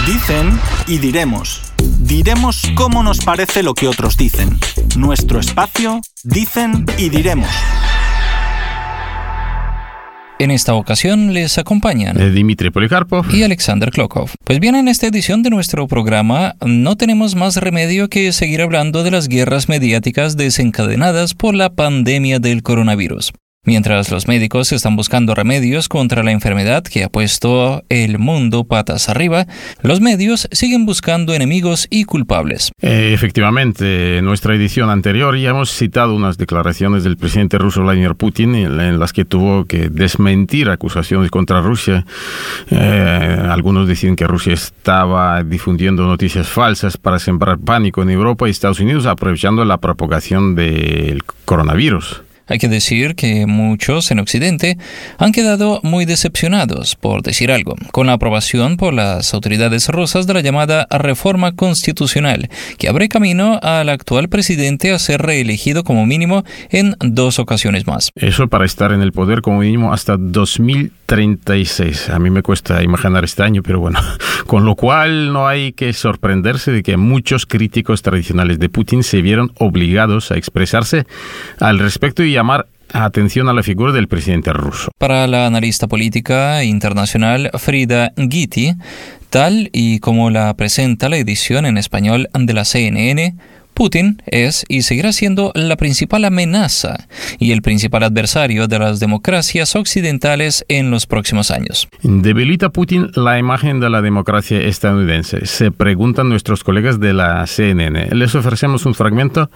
Dicen y diremos. Diremos cómo nos parece lo que otros dicen. Nuestro espacio, dicen y diremos. En esta ocasión les acompañan Dmitry Polikarpov y Alexander Klokov. Pues bien, en esta edición de nuestro programa no tenemos más remedio que seguir hablando de las guerras mediáticas desencadenadas por la pandemia del coronavirus. Mientras los médicos están buscando remedios contra la enfermedad que ha puesto el mundo patas arriba, los medios siguen buscando enemigos y culpables. Efectivamente, en nuestra edición anterior ya hemos citado unas declaraciones del presidente ruso Vladimir Putin en las que tuvo que desmentir acusaciones contra Rusia. Algunos decían que Rusia estaba difundiendo noticias falsas para sembrar pánico en Europa y Estados Unidos, aprovechando la propagación del coronavirus. Hay que decir que muchos en Occidente han quedado muy decepcionados, por decir algo, con la aprobación por las autoridades rusas de la llamada reforma constitucional, que abre camino al actual presidente a ser reelegido como mínimo en 2 ocasiones más. Eso para estar en el poder como mínimo hasta 2036. A mí me cuesta imaginar este año, pero bueno. Con lo cual no hay que sorprenderse de que muchos críticos tradicionales de Putin se vieron obligados a expresarse al respecto y llamar atención a la figura del presidente ruso. Para la analista política internacional Frida Gitti, tal y como la presenta la edición en español de la CNN, Putin es y seguirá siendo la principal amenaza y el principal adversario de las democracias occidentales en los próximos años. ¿Debilita Putin la imagen de la democracia estadounidense? Se preguntan nuestros colegas de la CNN. Les ofrecemos un fragmento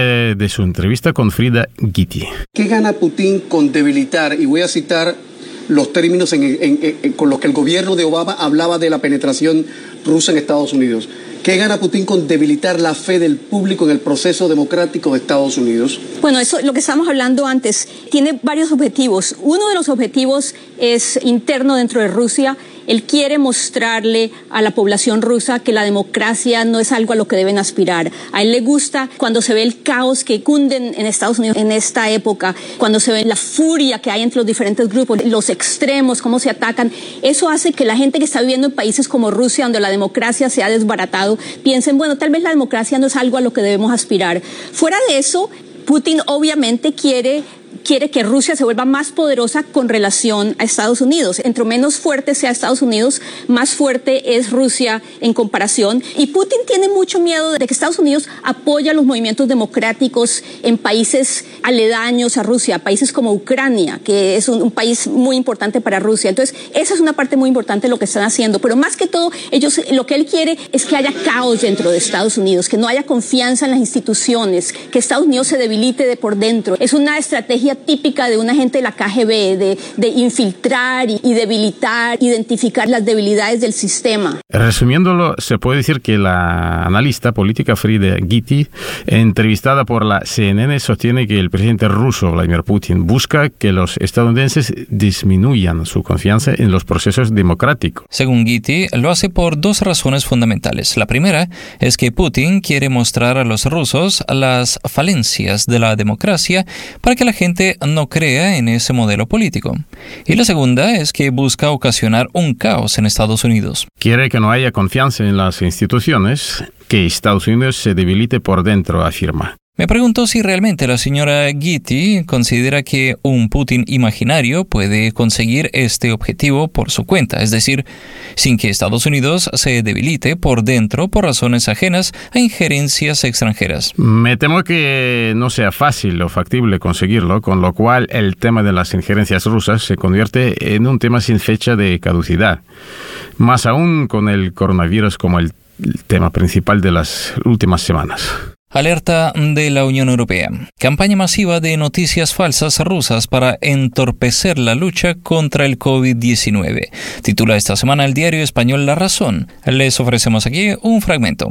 de su entrevista con Frida Gitti. ¿Qué gana Putin con debilitar? Y voy a citar los términos con los que el gobierno de Obama hablaba de la penetración rusa en Estados Unidos. ¿Qué gana Putin con debilitar la fe del público en el proceso democrático de Estados Unidos? Bueno, eso lo que estábamos hablando antes tiene varios objetivos. Uno de los objetivos es interno dentro de Rusia. Él quiere mostrarle a la población rusa que la democracia no es algo a lo que deben aspirar. A él le gusta cuando se ve el caos que cunde en Estados Unidos en esta época, cuando se ve la furia que hay entre los diferentes grupos, los extremos, cómo se atacan. Eso hace que la gente que está viviendo en países como Rusia, donde la democracia se ha desbaratado, piensen, bueno, tal vez la democracia no es algo a lo que debemos aspirar. Fuera de eso, Putin obviamente quiere que Rusia se vuelva más poderosa con relación a Estados Unidos. Entre menos fuerte sea Estados Unidos, más fuerte es Rusia en comparación. Y Putin tiene mucho miedo de que Estados Unidos apoya los movimientos democráticos en países aledaños a Rusia, países como Ucrania, que es un país muy importante para Rusia. Entonces, esa es una parte muy importante de lo que están haciendo. Pero más que todo, lo que él quiere es que haya caos dentro de Estados Unidos, que no haya confianza en las instituciones, que Estados Unidos se debilite de por dentro. Es una estrategia típica de un agente de la KGB, de infiltrar y debilitar, identificar las debilidades del sistema. Resumiéndolo, se puede decir que la analista política Frida Gitti, entrevistada por la CNN, sostiene que el presidente ruso Vladimir Putin busca que los estadounidenses disminuyan su confianza en los procesos democráticos. Según Gitti, lo hace por 2 razones fundamentales. La primera es que Putin quiere mostrar a los rusos las falencias de la democracia para que la gente no crea en ese modelo político. Y la segunda es que busca ocasionar un caos en Estados Unidos. Quiere que no haya confianza en las instituciones, que Estados Unidos se debilite por dentro, afirma. Me pregunto si realmente la señora Gitti considera que un Putin imaginario puede conseguir este objetivo por su cuenta, es decir, sin que Estados Unidos se debilite por dentro por razones ajenas a injerencias extranjeras. Me temo que no sea fácil o factible conseguirlo, con lo cual el tema de las injerencias rusas se convierte en un tema sin fecha de caducidad, más aún con el coronavirus como el tema principal de las últimas semanas. Alerta de la Unión Europea. Campaña masiva de noticias falsas rusas para entorpecer la lucha contra el COVID-19. Titula esta semana el diario español La Razón. Les ofrecemos aquí un fragmento.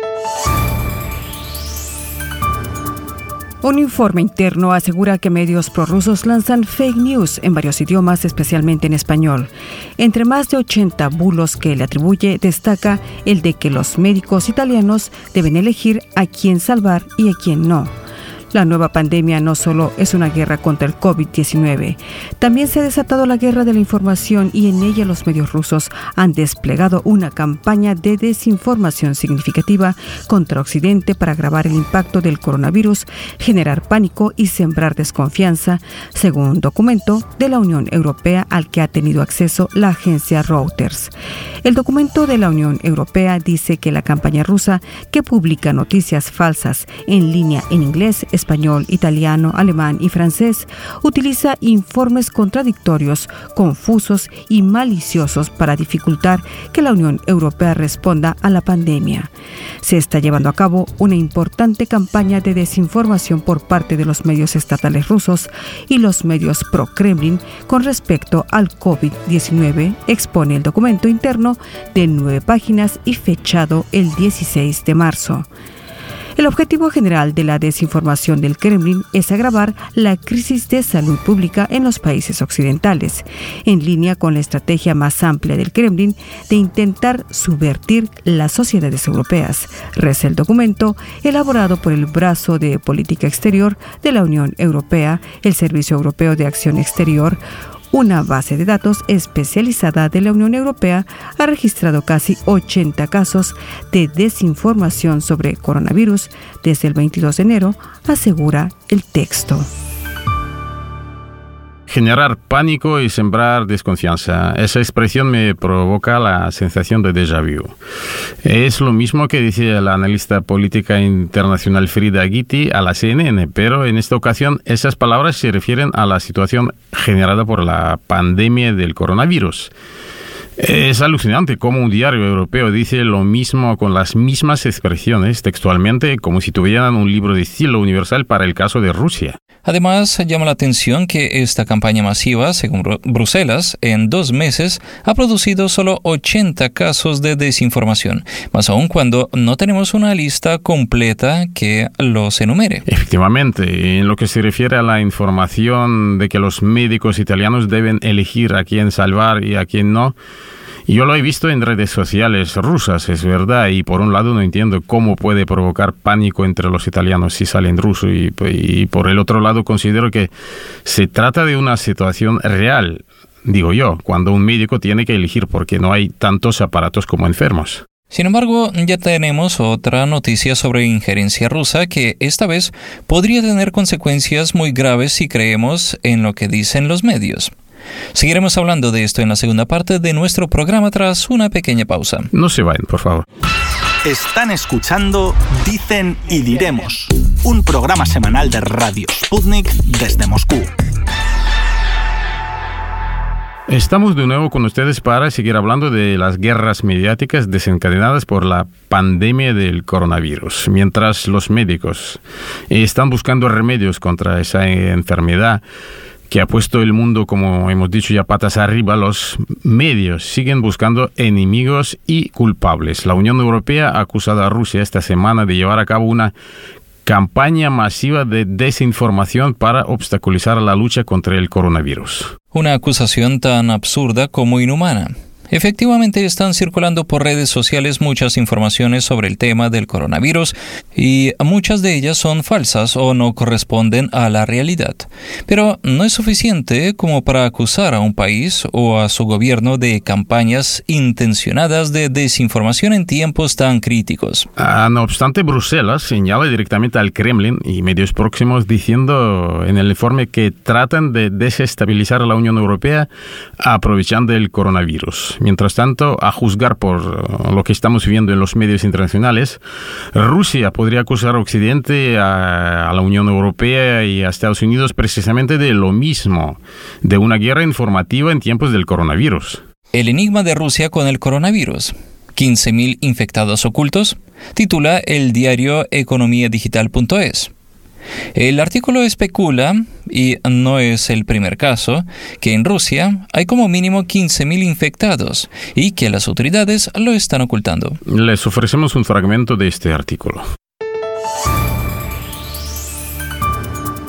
Un informe interno asegura que medios prorrusos lanzan fake news en varios idiomas, especialmente en español. Entre más de 80 bulos que le atribuye, destaca el de que los médicos italianos deben elegir a quién salvar y a quién no. La nueva pandemia no solo es una guerra contra el COVID-19, también se ha desatado la guerra de la información y en ella los medios rusos han desplegado una campaña de desinformación significativa contra Occidente para agravar el impacto del coronavirus, generar pánico y sembrar desconfianza, según un documento de la Unión Europea al que ha tenido acceso la agencia Reuters. El documento de la Unión Europea dice que la campaña rusa, que publica noticias falsas en línea en inglés, español, italiano, alemán y francés, utiliza informes contradictorios, confusos y maliciosos para dificultar que la Unión Europea responda a la pandemia. Se está llevando a cabo una importante campaña de desinformación por parte de los medios estatales rusos y los medios pro-Kremlin con respecto al COVID-19, expone el documento interno de 9 páginas y fechado el 16 de marzo. El objetivo general de la desinformación del Kremlin es agravar la crisis de salud pública en los países occidentales, en línea con la estrategia más amplia del Kremlin de intentar subvertir las sociedades europeas, reza el documento elaborado por el brazo de política exterior de la Unión Europea, el Servicio Europeo de Acción Exterior. Una base de datos especializada de la Unión Europea ha registrado casi 80 casos de desinformación sobre coronavirus desde el 22 de enero, asegura el texto. Generar pánico y sembrar desconfianza. Esa expresión me provoca la sensación de déjà vu. Es lo mismo que decía la analista política internacional Frida Gitti a la CNN, pero en esta ocasión esas palabras se refieren a la situación generada por la pandemia del coronavirus. Es alucinante cómo un diario europeo dice lo mismo con las mismas expresiones textualmente, como si tuvieran un libro de estilo universal para el caso de Rusia. Además, llama la atención que esta campaña masiva, según Bruselas, en 2 meses ha producido solo 80 casos de desinformación, más aún cuando no tenemos una lista completa que los enumere. Efectivamente, en lo que se refiere a la información de que los médicos italianos deben elegir a quién salvar y a quién no, yo lo he visto en redes sociales rusas, es verdad, y por un lado no entiendo cómo puede provocar pánico entre los italianos si sale en ruso, y por el otro lado considero que se trata de una situación real, digo yo, cuando un médico tiene que elegir porque no hay tantos aparatos como enfermos. Sin embargo, ya tenemos otra noticia sobre injerencia rusa que esta vez podría tener consecuencias muy graves si creemos en lo que dicen los medios. Seguiremos hablando de esto en la segunda parte de nuestro programa tras una pequeña pausa. No se vayan, por favor. Están escuchando Dicen y Diremos, un programa semanal de Radio Sputnik desde Moscú. Estamos de nuevo con ustedes para seguir hablando de las guerras mediáticas desencadenadas por la pandemia del coronavirus. Mientras los médicos están buscando remedios contra esa enfermedad que ha puesto el mundo, como hemos dicho ya, patas arriba, los medios siguen buscando enemigos y culpables. La Unión Europea ha acusado a Rusia esta semana de llevar a cabo una campaña masiva de desinformación para obstaculizar la lucha contra el coronavirus. Una acusación tan absurda como inhumana. Efectivamente, están circulando por redes sociales muchas informaciones sobre el tema del coronavirus y muchas de ellas son falsas o no corresponden a la realidad. Pero no es suficiente como para acusar a un país o a su gobierno de campañas intencionadas de desinformación en tiempos tan críticos. No obstante, Bruselas señala directamente al Kremlin y medios próximos diciendo en el informe que tratan de desestabilizar a la Unión Europea aprovechando el coronavirus. Mientras tanto, a juzgar por lo que estamos viendo en los medios internacionales, Rusia podría acusar a Occidente, a la Unión Europea y a Estados Unidos precisamente de lo mismo, de una guerra informativa en tiempos del coronavirus. El enigma de Rusia con el coronavirus. 15.000 infectados ocultos, titula el diario economiadigital.es. El artículo especula, y no es el primer caso, que en Rusia hay como mínimo 15.000 infectados y que las autoridades lo están ocultando. Les ofrecemos un fragmento de este artículo.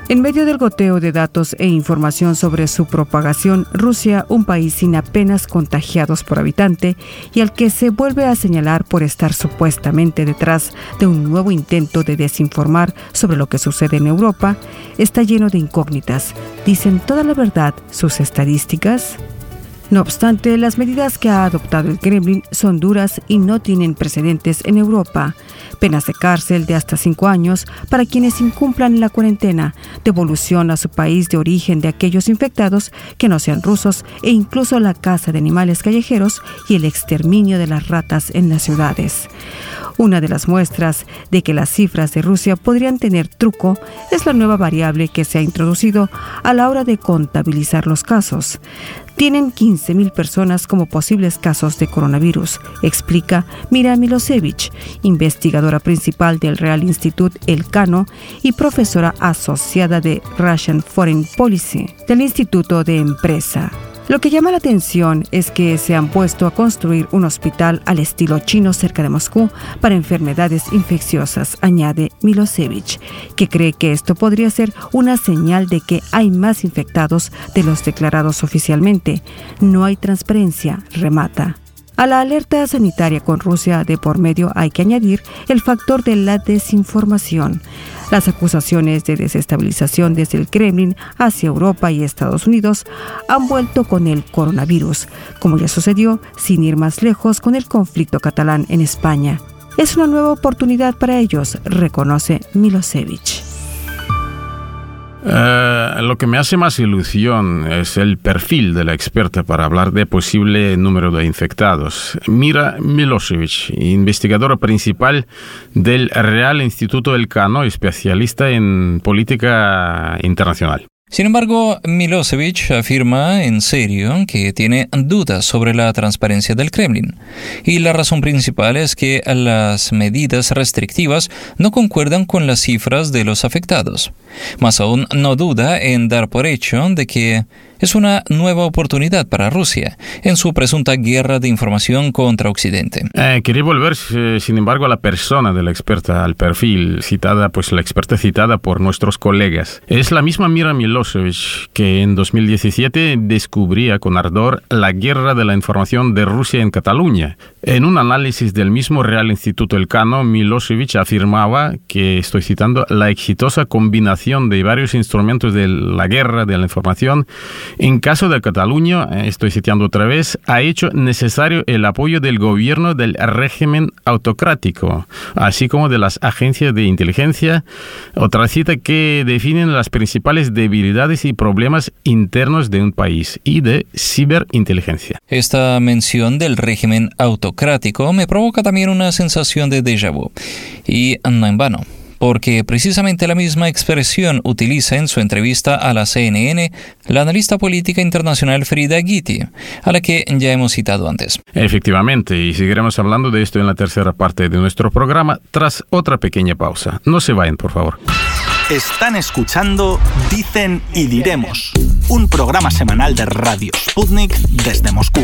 En medio del goteo de datos e información sobre su propagación, Rusia, un país sin apenas contagiados por habitante y al que se vuelve a señalar por estar supuestamente detrás de un nuevo intento de desinformar sobre lo que sucede en Europa, está lleno de incógnitas. ¿Dicen toda la verdad sus estadísticas? No obstante, las medidas que ha adoptado el Kremlin son duras y no tienen precedentes en Europa. Penas de cárcel de hasta 5 años para quienes incumplan la cuarentena, devolución a su país de origen de aquellos infectados que no sean rusos e incluso la caza de animales callejeros y el exterminio de las ratas en las ciudades. Una de las muestras de que las cifras de Rusia podrían tener truco es la nueva variable que se ha introducido a la hora de contabilizar los casos. Tienen 15.000 personas como posibles casos de coronavirus, explica Mira Milosevich, investigadora principal del Real Institute Elcano y profesora asociada de Russian Foreign Policy del Instituto de Empresa. Lo que llama la atención es que se han puesto a construir un hospital al estilo chino cerca de Moscú para enfermedades infecciosas, añade Milosevich, que cree que esto podría ser una señal de que hay más infectados de los declarados oficialmente. No hay transparencia, remata. A la alerta sanitaria con Rusia de por medio hay que añadir el factor de la desinformación. Las acusaciones de desestabilización desde el Kremlin hacia Europa y Estados Unidos han vuelto con el coronavirus, como ya sucedió, sin ir más lejos, con el conflicto catalán en España. Es una nueva oportunidad para ellos, reconoce Milosevich. Lo que me hace más ilusión es el perfil de la experta para hablar de posible número de infectados. Mira Milosevich, investigadora principal del Real Instituto Elcano, especialista en política internacional. Sin embargo, Milosevich afirma en serio que tiene dudas sobre la transparencia del Kremlin. Y la razón principal es que las medidas restrictivas no concuerdan con las cifras de los afectados. Más aún, no duda en dar por hecho de que es una nueva oportunidad para Rusia en su presunta guerra de información contra Occidente. Quería volver, sin embargo, a la persona de la experta, al perfil citada, pues la experta citada por nuestros colegas. Es la misma Mira Milosevich que en 2017 descubría con ardor la guerra de la información de Rusia en Cataluña. En un análisis del mismo Real Instituto Elcano, Milosevich afirmaba que, estoy citando, la exitosa combinación de varios instrumentos de la guerra de la información en caso de Cataluña, estoy citando otra vez, ha hecho necesario el apoyo del gobierno del régimen autocrático, así como de las agencias de inteligencia, otra cita que definen las principales debilidades y problemas internos de un país y de ciberinteligencia. Esta mención del régimen autocrático me provoca también una sensación de déjà vu, y no en vano, porque precisamente la misma expresión utiliza en su entrevista a la CNN la analista política internacional Frida Gitti, a la que ya hemos citado antes. Efectivamente, y seguiremos hablando de esto en la tercera parte de nuestro programa tras otra pequeña pausa. No se vayan, por favor. Están escuchando Dicen y Diremos, un programa semanal de Radio Sputnik desde Moscú.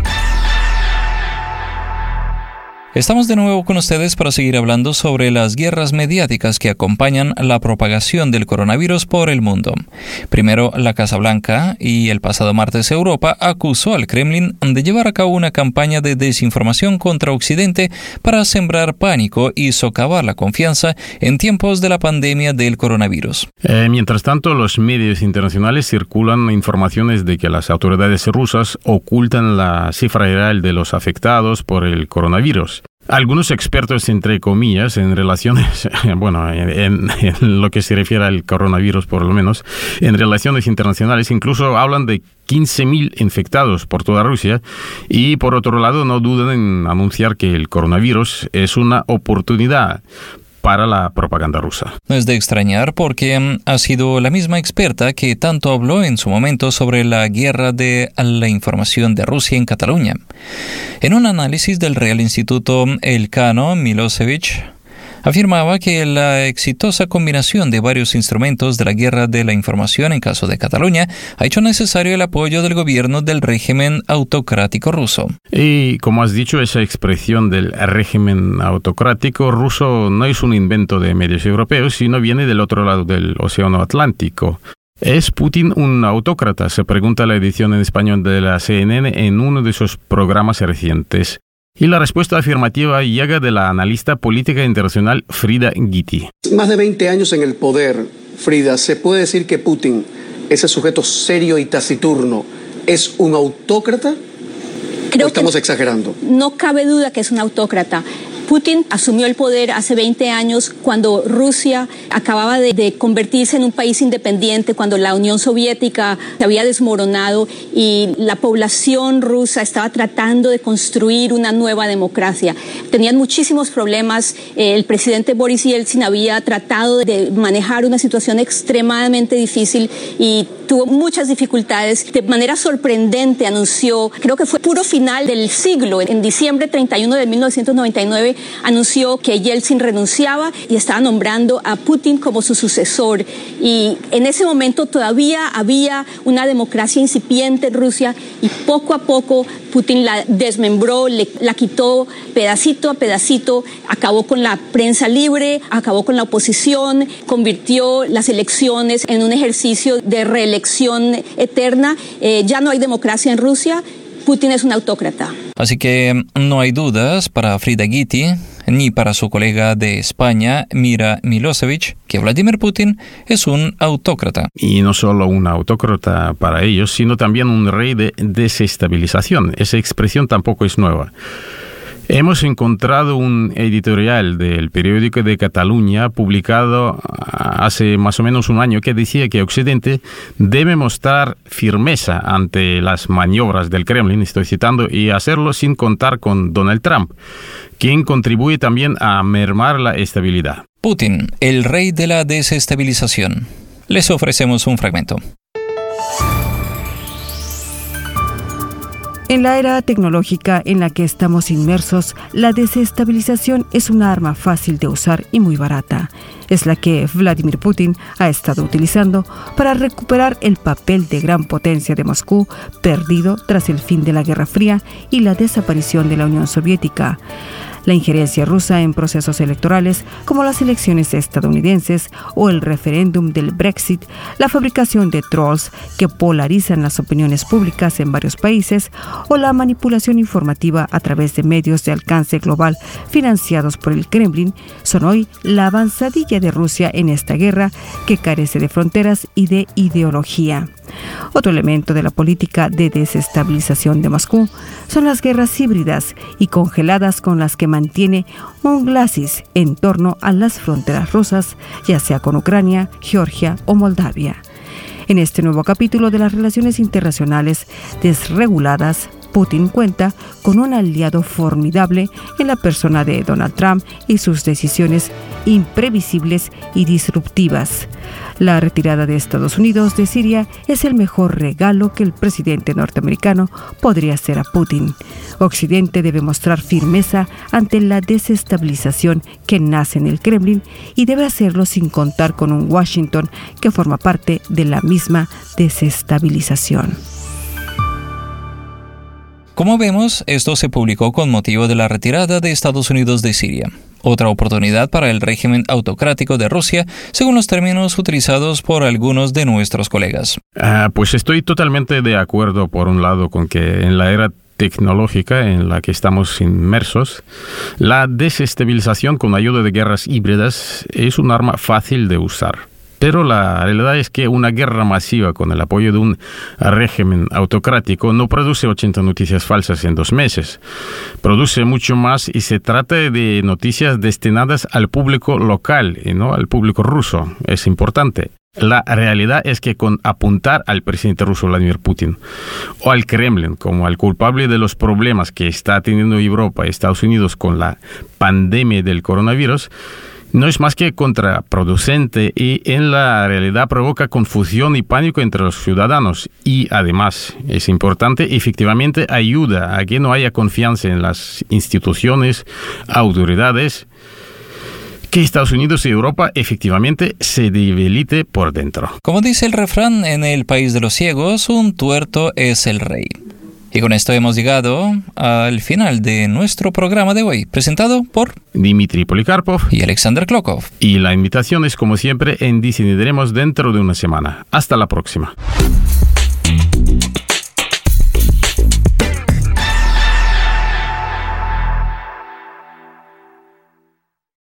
Estamos de nuevo con ustedes para seguir hablando sobre las guerras mediáticas que acompañan la propagación del coronavirus por el mundo. Primero, la Casa Blanca y el pasado martes Europa acusó al Kremlin de llevar a cabo una campaña de desinformación contra Occidente para sembrar pánico y socavar la confianza en tiempos de la pandemia del coronavirus. Mientras tanto, los medios internacionales circulan informaciones de que las autoridades rusas ocultan la cifra real de los afectados por el coronavirus. Algunos expertos, entre comillas, en relaciones, en lo que se refiere al coronavirus, por lo menos, en relaciones internacionales, incluso hablan de 15.000 infectados por toda Rusia y, por otro lado, no dudan en anunciar que el coronavirus es una oportunidad para la propaganda rusa. No es de extrañar porque ha sido la misma experta que tanto habló en su momento sobre la guerra de la información de Rusia en Cataluña. En un análisis del Real Instituto Elcano, Milosevich Afirmaba que la exitosa combinación de varios instrumentos de la guerra de la información en caso de Cataluña ha hecho necesario el apoyo del gobierno del régimen autocrático ruso. Y como has dicho, esa expresión del régimen autocrático ruso no es un invento de medios europeos, sino viene del otro lado del Océano Atlántico. ¿Es Putin un autócrata?, se pregunta la edición en español de la CNN en uno de sus programas recientes. Y la respuesta afirmativa llega de la analista política internacional Frida Gitti. Más de 20 años en el poder, Frida, ¿se puede decir que Putin, ese sujeto serio y taciturno, es un autócrata? Creo ¿O estamos exagerando? No cabe duda que es un autócrata. Putin asumió el poder hace 20 años cuando Rusia acababa de convertirse en un país independiente, cuando la Unión Soviética se había desmoronado y la población rusa estaba tratando de construir una nueva democracia. Tenían muchísimos problemas. El presidente Boris Yeltsin había tratado de manejar una situación extremadamente difícil y tuvo muchas dificultades. De manera sorprendente anunció, creo que fue puro final del siglo, en diciembre 31 de 1999, anunció que Yeltsin renunciaba y estaba nombrando a Putin como su sucesor. Y en ese momento todavía había una democracia incipiente en Rusia y poco a poco Putin la desmembró, la quitó pedacito a pedacito, acabó con la prensa libre, acabó con la oposición, convirtió las elecciones en un ejercicio de reelección eterna. Ya no hay democracia en Rusia. Putin es un autócrata. Así que no hay dudas para Frida Gitti ni para su colega de España, Mira Milosevic, que Vladimir Putin es un autócrata. Y no solo un autócrata para ellos, sino también un rey de desestabilización. Esa expresión tampoco es nueva. Hemos encontrado un editorial del periódico de Cataluña publicado hace más o menos un año que decía que Occidente debe mostrar firmeza ante las maniobras del Kremlin, estoy citando, y hacerlo sin contar con Donald Trump, quien contribuye también a mermar la estabilidad. Putin, el rey de la desestabilización. Les ofrecemos un fragmento. En la era tecnológica en la que estamos inmersos, la desestabilización es una arma fácil de usar y muy barata. Es la que Vladimir Putin ha estado utilizando para recuperar el papel de gran potencia de Moscú, perdido tras el fin de la Guerra Fría y la desaparición de la Unión Soviética. La injerencia rusa en procesos electorales, como las elecciones estadounidenses o el referéndum del Brexit, la fabricación de trolls que polarizan las opiniones públicas en varios países, o la manipulación informativa a través de medios de alcance global financiados por el Kremlin, son hoy la avanzadilla de Rusia en esta guerra que carece de fronteras y de ideología. Otro elemento de la política de desestabilización de Moscú son las guerras híbridas y congeladas con las que mantiene un glacis en torno a las fronteras rusas, ya sea con Ucrania, Georgia o Moldavia. En este nuevo capítulo de las relaciones internacionales desreguladas, Putin cuenta con un aliado formidable en la persona de Donald Trump y sus decisiones imprevisibles y disruptivas. La retirada de Estados Unidos de Siria es el mejor regalo que el presidente norteamericano podría hacer a Putin. Occidente debe mostrar firmeza ante la desestabilización que nace en el Kremlin y debe hacerlo sin contar con un Washington que forma parte de la misma desestabilización. Como vemos, esto se publicó con motivo de la retirada de Estados Unidos de Siria. Otra oportunidad para el régimen autocrático de Rusia, según los términos utilizados por algunos de nuestros colegas. Pues estoy totalmente de acuerdo, por un lado, con que en la era tecnológica en la que estamos inmersos, la desestabilización con ayuda de guerras híbridas es un arma fácil de usar. Pero la realidad es que una guerra masiva con el apoyo de un régimen autocrático no produce 80 noticias falsas en 2 meses. Produce mucho más y se trata de noticias destinadas al público local y no al público ruso. Es importante. La realidad es que con apuntar al presidente ruso Vladimir Putin o al Kremlin como al culpable de los problemas que está teniendo Europa y Estados Unidos con la pandemia del coronavirus, no es más que contraproducente y en la realidad provoca confusión y pánico entre los ciudadanos y además, es importante, efectivamente ayuda a que no haya confianza en las instituciones, autoridades, que Estados Unidos y Europa efectivamente se debilite por dentro. Como dice el refrán en el país de los ciegos, un tuerto es el rey. Y con esto hemos llegado al final de nuestro programa de hoy, presentado por Dmitry Polikarpov y Alexander Klokov. Y la invitación es, como siempre, en Decidiremos dentro de una semana. Hasta la próxima.